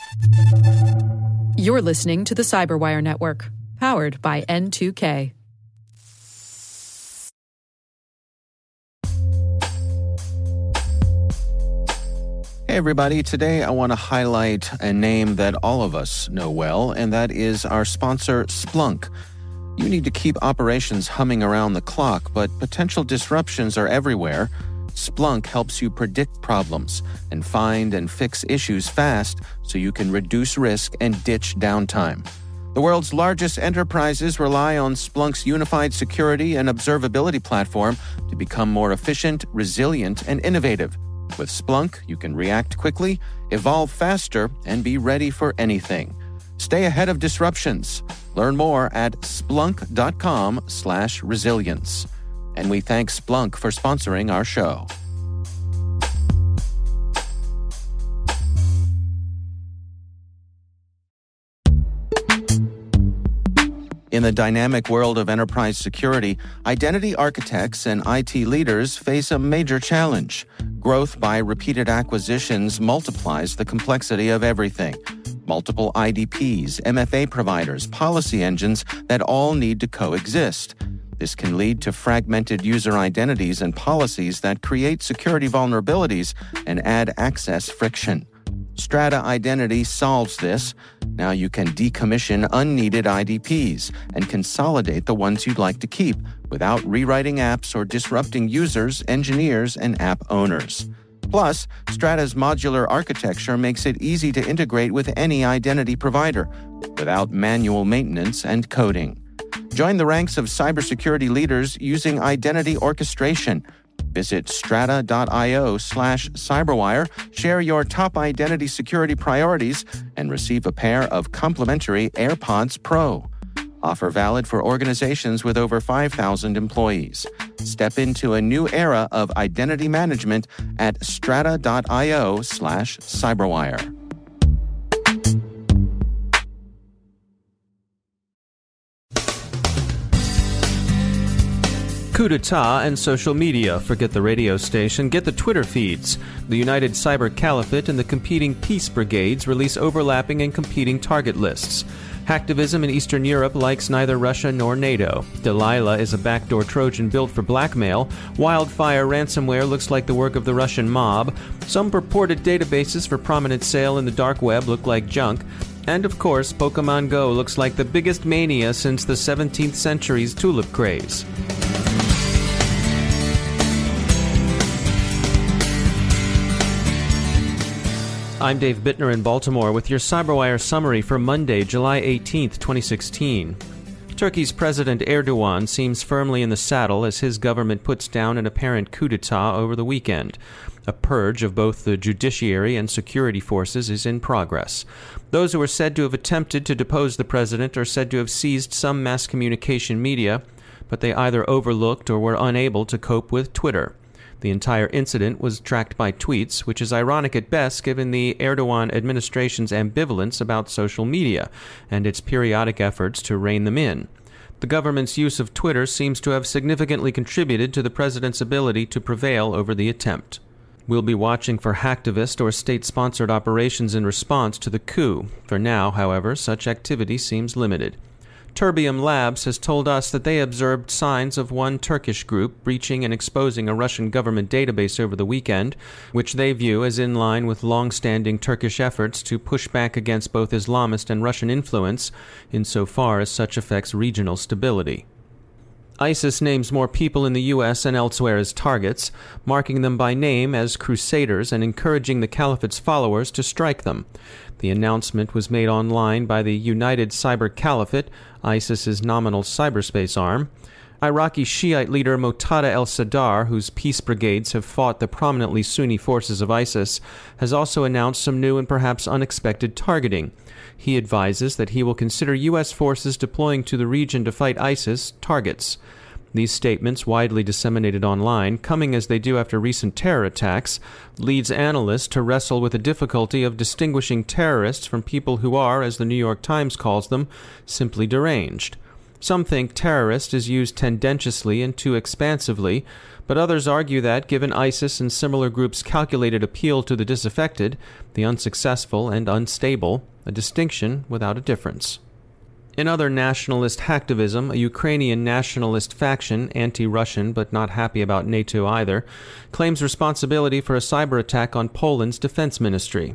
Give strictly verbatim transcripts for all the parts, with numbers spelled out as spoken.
You're listening to the Cyberwire Network, powered by N two K. Hey everybody, today I want to highlight a name that all of us know well, and that is our sponsor, Splunk. You need to keep operations humming around the clock, but potential disruptions are everywhere. Splunk helps you predict problems and find and fix issues fast so you can reduce risk and ditch downtime. The world's largest enterprises rely on Splunk's unified security and observability platform to become more efficient, resilient, and innovative. With Splunk, you can react quickly, evolve faster, and be ready for anything. Stay ahead of disruptions. Learn more at splunk.com slash resilience. And we thank Splunk for sponsoring our show. In the dynamic world of enterprise security, identity architects and I T leaders face a major challenge. Growth by repeated acquisitions multiplies the complexity of everything. Multiple I D Ps, M F A providers, policy engines that all need to coexist. This can lead to fragmented user identities and policies that create security vulnerabilities and add access friction. Strata Identity solves this. Now you can decommission unneeded I D Ps and consolidate the ones you'd like to keep without rewriting apps or disrupting users, engineers, and app owners. Plus, Strata's modular architecture makes it easy to integrate with any identity provider without manual maintenance and coding. Join the ranks of cybersecurity leaders using identity orchestration. Visit strata.io slash cyberwire, share your top identity security priorities, and receive a pair of complimentary AirPods Pro. Offer valid for organizations with over five thousand employees. Step into a new era of identity management at strata.io slash cyberwire. Coup d'etat and social media. Forget the radio station, get the Twitter feeds. The United Cyber Caliphate and the competing peace brigades release overlapping and competing target lists. Hacktivism in Eastern Europe likes neither Russia nor NATO. Delilah is a backdoor Trojan built for blackmail. Wildfire ransomware looks like the work of the Russian mob. Some purported databases for prominent sale in the dark web look like junk. And of course, Pokemon Go looks like the biggest mania since the seventeenth century's tulip craze. I'm Dave Bittner in Baltimore with your CyberWire summary for Monday, July eighteenth, twenty sixteen. Turkey's President Erdogan seems firmly in the saddle as his government puts down an apparent coup d'etat over the weekend. A purge of both the judiciary and security forces is in progress. Those who are said to have attempted to depose the president are said to have seized some mass communication media, but they either overlooked or were unable to cope with Twitter. The entire incident was tracked by tweets, which is ironic at best given the Erdogan administration's ambivalence about social media and its periodic efforts to rein them in. The government's use of Twitter seems to have significantly contributed to the president's ability to prevail over the attempt. We'll be watching for hacktivist or state-sponsored operations in response to the coup. For now, however, such activity seems limited. Terbium Labs has told us that they observed signs of one Turkish group breaching and exposing a Russian government database over the weekend, which they view as in line with long-standing Turkish efforts to push back against both Islamist and Russian influence, insofar as such affects regional stability. ISIS names more people in the U S and elsewhere as targets, marking them by name as crusaders and encouraging the Caliphate's followers to strike them. The announcement was made online by the United Cyber Caliphate, ISIS's nominal cyberspace arm. Iraqi Shiite leader Motada el-Sadr, whose peace brigades have fought the prominently Sunni forces of ISIS, has also announced some new and perhaps unexpected targeting. He advises that he will consider U S forces deploying to the region to fight ISIS targets. These statements, widely disseminated online, coming as they do after recent terror attacks, leads analysts to wrestle with the difficulty of distinguishing terrorists from people who are, as the New York Times calls them, simply deranged. Some think terrorist is used tendentiously and too expansively, but others argue that, given ISIS and similar groups' calculated appeal to the disaffected, the unsuccessful and unstable, a distinction without a difference. In other nationalist hacktivism, a Ukrainian nationalist faction, anti-Russian but not happy about NATO either, claims responsibility for a cyber attack on Poland's defense ministry.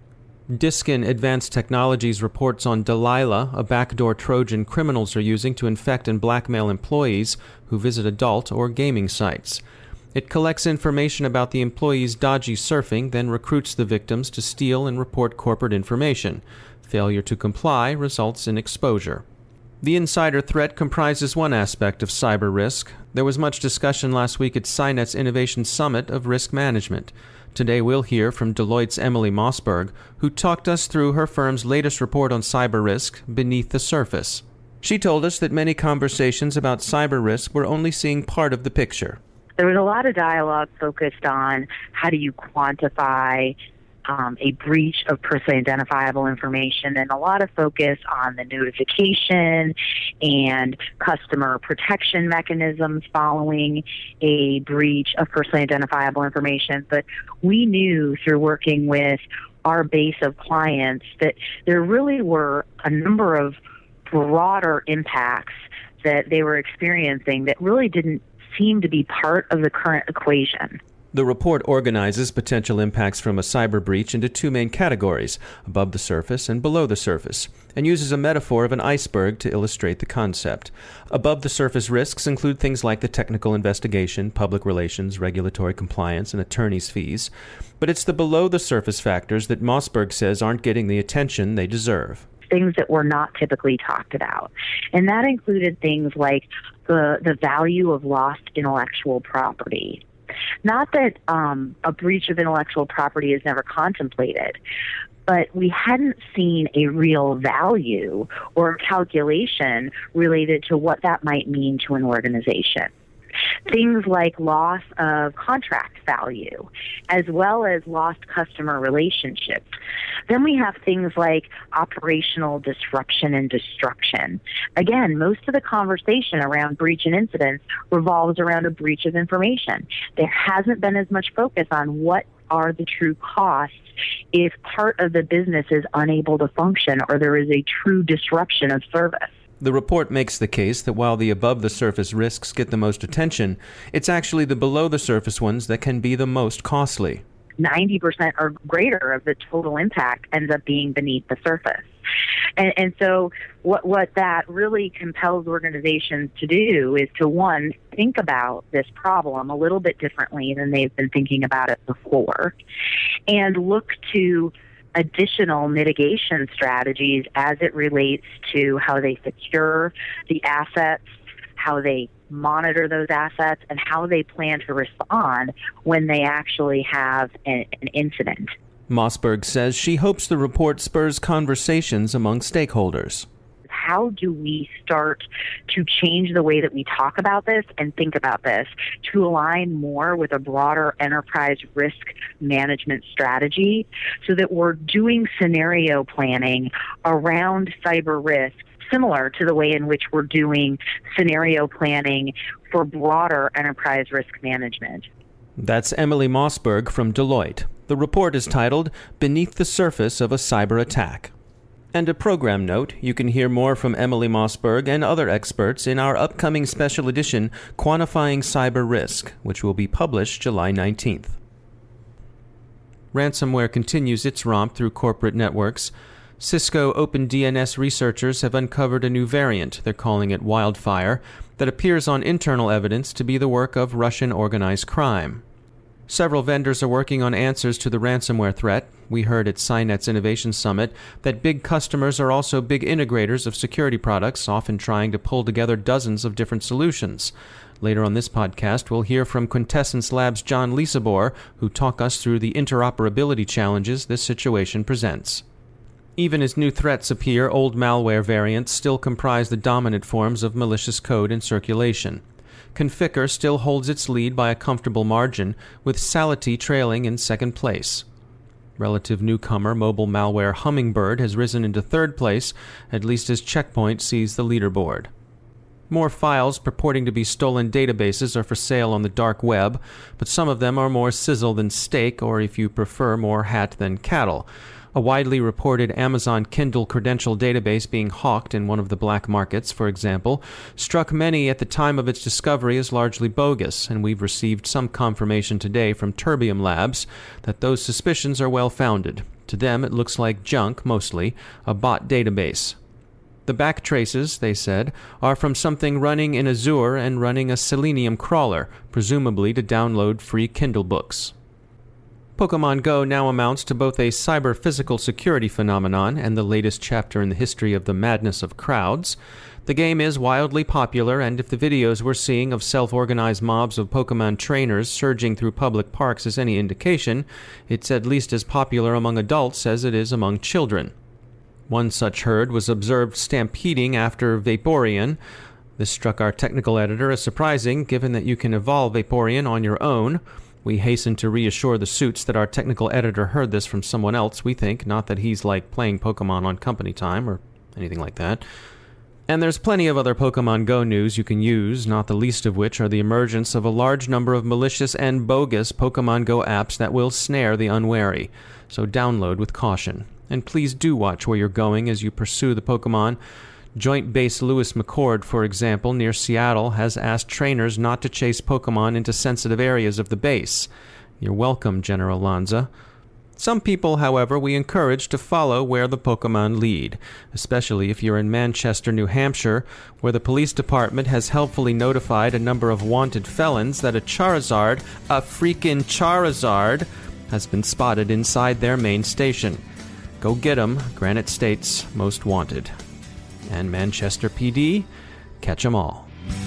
Diskin Advanced Technologies reports on Delilah, a backdoor Trojan criminals are using to infect and blackmail employees who visit adult or gaming sites. It collects information about the employees' dodgy surfing, then recruits the victims to steal and report corporate information. Failure to comply results in exposure. The insider threat comprises one aspect of cyber risk. There was much discussion last week at Cynet's Innovation Summit of Risk Management. Today we'll hear from Deloitte's Emily Mossberg, who talked us through her firm's latest report on cyber risk, Beneath the Surface. She told us that many conversations about cyber risk were only seeing part of the picture. There was a lot of dialogue focused on how do you quantify Um, a breach of personally identifiable information, and a lot of focus on the notification and customer protection mechanisms following a breach of personally identifiable information. But we knew through working with our base of clients that there really were a number of broader impacts that they were experiencing that really didn't seem to be part of the current equation. The report organizes potential impacts from a cyber breach into two main categories, above the surface and below the surface, and uses a metaphor of an iceberg to illustrate the concept. Above the surface risks include things like the technical investigation, public relations, regulatory compliance, and attorney's fees. But it's the below the surface factors that Mossberg says aren't getting the attention they deserve. Things that were not typically talked about. And that included things like the, the value of lost intellectual property. Not that um, a breach of intellectual property is never contemplated, but we hadn't seen a real value or calculation related to what that might mean to an organization. Things like loss of contract value, as well as lost customer relationships. Then we have things like operational disruption and destruction. Again, most of the conversation around breach and incidents revolves around a breach of information. There hasn't been as much focus on what are the true costs if part of the business is unable to function or there is a true disruption of service. The report makes the case that while the above-the-surface risks get the most attention, it's actually the below-the-surface ones that can be the most costly. ninety percent or greater of the total impact ends up being beneath the surface. And, and so what, what that really compels organizations to do is to, one, think about this problem a little bit differently than they've been thinking about it before, and look to additional mitigation strategies as it relates to how they secure the assets, how they monitor those assets, and how they plan to respond when they actually have an, an incident. Mossberg says she hopes the report spurs conversations among stakeholders. How do we start to change the way that we talk about this and think about this to align more with a broader enterprise risk management strategy so that we're doing scenario planning around cyber risk similar to the way in which we're doing scenario planning for broader enterprise risk management? That's Emily Mossberg from Deloitte. The report is titled Beneath the Surface of a Cyber Attack. And a program note, you can hear more from Emily Mossberg and other experts in our upcoming special edition, Quantifying Cyber Risk, which will be published July nineteenth. Ransomware continues its romp through corporate networks. Cisco OpenDNS researchers have uncovered a new variant, they're calling it Wildfire, that appears on internal evidence to be the work of Russian organized crime. Several vendors are working on answers to the ransomware threat. We heard at Cynet's Innovation Summit that big customers are also big integrators of security products, often trying to pull together dozens of different solutions. Later on this podcast, we'll hear from Quintessence Labs' John Lisabor, who talk us through the interoperability challenges this situation presents. Even as new threats appear, old malware variants still comprise the dominant forms of malicious code in circulation. Conficker still holds its lead by a comfortable margin, with Sality trailing in second place. Relative newcomer mobile malware Hummingbird has risen into third place, at least as Checkpoint sees the leaderboard. More files purporting to be stolen databases are for sale on the dark web, but some of them are more sizzle than steak, or if you prefer, more hat than cattle. A widely reported Amazon Kindle credential database being hawked in one of the black markets, for example, struck many at the time of its discovery as largely bogus, and we've received some confirmation today from Terbium Labs that those suspicions are well-founded. To them, it looks like junk, mostly, a bot database. The back traces, they said, are from something running in Azure and running a Selenium crawler, presumably to download free Kindle books. Pokemon Go now amounts to both a cyber-physical security phenomenon and the latest chapter in the history of the madness of crowds. The game is wildly popular, and if the videos we're seeing of self-organized mobs of Pokemon trainers surging through public parks is any indication, it's at least as popular among adults as it is among children. One such herd was observed stampeding after Vaporeon. This struck our technical editor as surprising, given that you can evolve Vaporeon on your own. We hasten to reassure the suits that our technical editor heard this from someone else, we think, not that he's like playing Pokemon on company time or anything like that. And there's plenty of other Pokemon Go news you can use, not the least of which are the emergence of a large number of malicious and bogus Pokemon Go apps that will snare the unwary. So download with caution. And please do watch where you're going as you pursue the Pokemon. Joint Base Lewis McChord, for example, near Seattle, has asked trainers not to chase Pokemon into sensitive areas of the base. You're welcome, General Lanza. Some people, however, we encourage to follow where the Pokemon lead, especially if you're in Manchester, New Hampshire, where the police department has helpfully notified a number of wanted felons that a Charizard, a freaking Charizard, has been spotted inside their main station. Go get 'em, Granite State's most wanted. And Manchester P D, catch 'em all.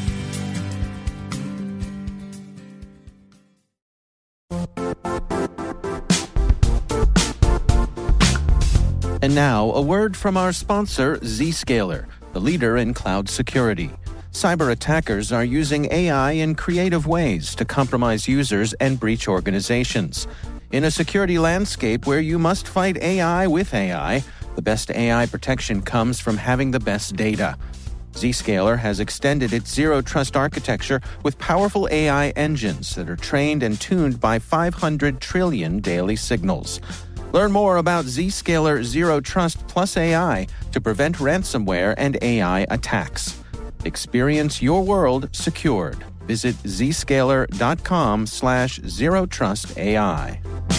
And now, a word from our sponsor, Zscaler, the leader in cloud security. Cyber attackers are using A I in creative ways to compromise users and breach organizations. In a security landscape where you must fight A I with A I, the best A I protection comes from having the best data. Zscaler has extended its zero-trust architecture with powerful A I engines that are trained and tuned by five hundred trillion daily signals. Learn more about Zscaler Zero Trust Plus A I to prevent ransomware and A I attacks. Experience your world secured. Visit zscaler.com slash zero trust AI.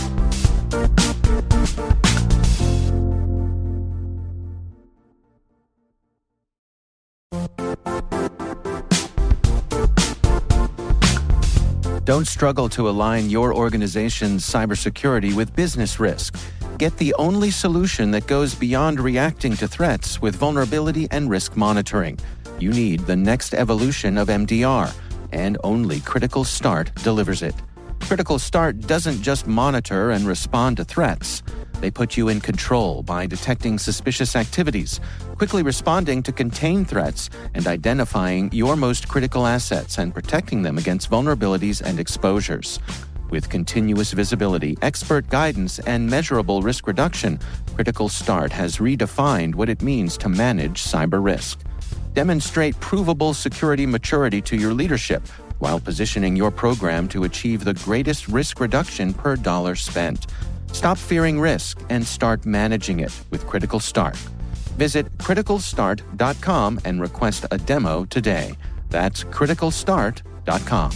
Don't struggle to align your organization's cybersecurity with business risk. Get the only solution that goes beyond reacting to threats with vulnerability and risk monitoring. You need the next evolution of M D R, and only Critical Start delivers it. Critical Start doesn't just monitor and respond to threats. They put you in control by detecting suspicious activities, quickly responding to contain threats, and identifying your most critical assets and protecting them against vulnerabilities and exposures. With continuous visibility, expert guidance, and measurable risk reduction, Critical Start has redefined what it means to manage cyber risk. Demonstrate provable security maturity to your leadership while positioning your program to achieve the greatest risk reduction per dollar spent. Stop fearing risk and start managing it with Critical Start. Visit critical start dot com and request a demo today. That's critical start dot com.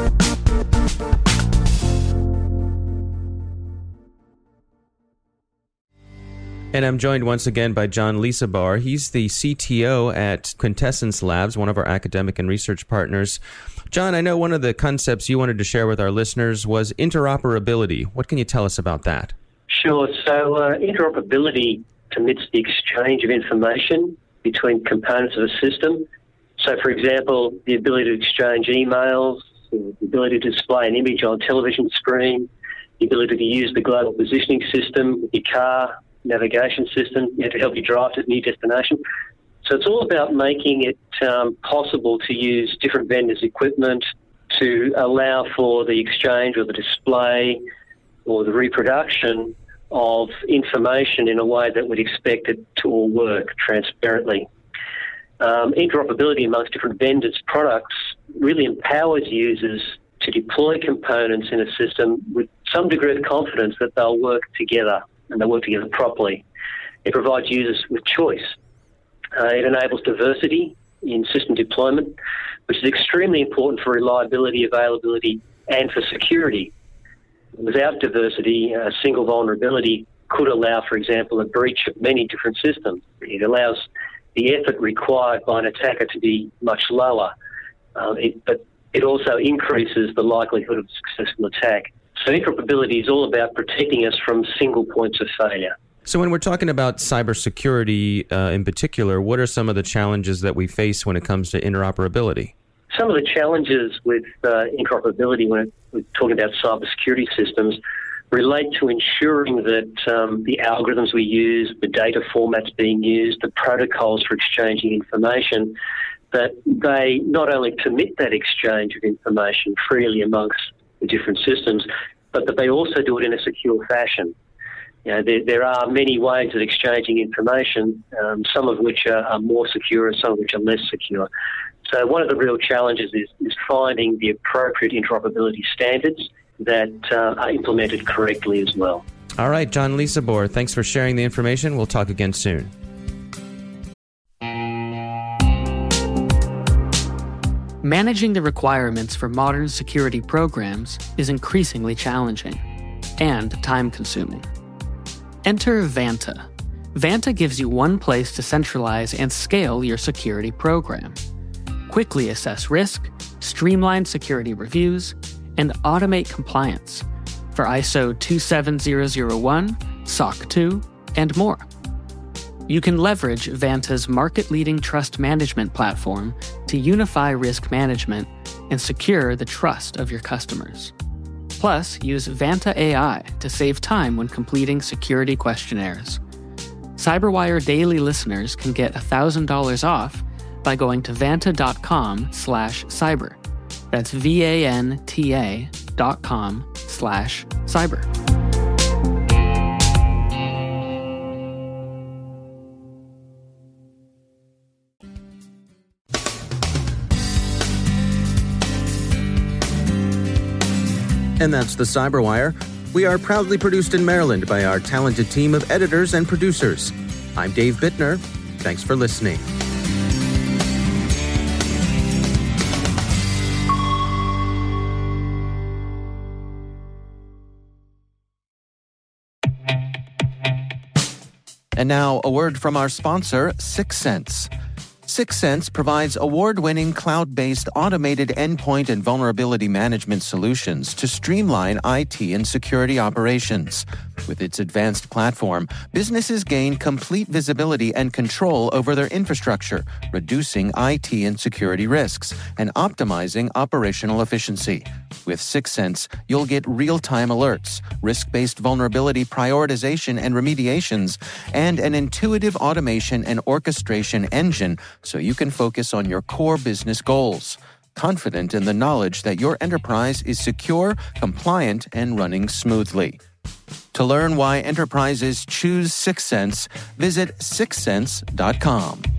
And I'm joined once again by John Liesebar. He's the C T O at Quintessence Labs, one of our academic and research partners. John, I know one of the concepts you wanted to share with our listeners was interoperability. What can you tell us about that? Sure. So uh, interoperability permits the exchange of information between components of a system. So, for example, the ability to exchange emails, the ability to display an image on a television screen, the ability to use the global positioning system, your car navigation system, you know, to help you drive to a new destination. So it's all about making it um, possible to use different vendors' equipment to allow for the exchange or the display or the reproduction of information in a way that would expect it to all work transparently. Um, interoperability amongst different vendors' products really empowers users to deploy components in a system with some degree of confidence that they'll work together and they'll work together properly. It provides users with choice. Uh, it enables diversity in system deployment, which is extremely important for reliability, availability, and for security. Without diversity, a single vulnerability could allow, for example, a breach of many different systems. It allows the effort required by an attacker to be much lower, uh, it, but it also increases the likelihood of a successful attack. So interoperability is all about protecting us from single points of failure. So when we're talking about cybersecurity uh, in particular, what are some of the challenges that we face when it comes to interoperability? Some of the challenges with uh, interoperability when we're talking about cybersecurity systems relate to ensuring that um, the algorithms we use, the data formats being used, the protocols for exchanging information, that they not only permit that exchange of information freely amongst the different systems, but that they also do it in a secure fashion. You know, there, there are many ways of exchanging information, um, some of which are, are more secure and some of which are less secure. So one of the real challenges is, is finding the appropriate interoperability standards that uh, are implemented correctly as well. All right, John Lisabor, thanks for sharing the information. We'll talk again soon. Managing the requirements for modern security programs is increasingly challenging and time-consuming. Enter Vanta. Vanta gives you one place to centralize and scale your security program. Quickly assess risk, streamline security reviews, and automate compliance for I S O two seven zero zero one, S O C two, and more. You can leverage Vanta's market-leading trust management platform to unify risk management and secure the trust of your customers. Plus, use Vanta A I to save time when completing security questionnaires. CyberWire Daily listeners can get one thousand dollars off by going to vanta.com slash cyber. That's V-A-N-T-A dot com slash cyber. And that's the Cyberwire. We are proudly produced in Maryland by our talented team of editors and producers. I'm Dave Bittner. Thanks for listening. And now, a word from our sponsor, Syxsense. Syxsense provides award-winning cloud-based automated endpoint and vulnerability management solutions to streamline I T and security operations. With its advanced platform, businesses gain complete visibility and control over their infrastructure, reducing I T and security risks and optimizing operational efficiency. With Syxsense, you'll get real-time alerts, risk-based vulnerability prioritization and remediations, and an intuitive automation and orchestration engine so you can focus on your core business goals, confident in the knowledge that your enterprise is secure, compliant, and running smoothly. To learn why enterprises choose Syxsense, visit syxsense dot com.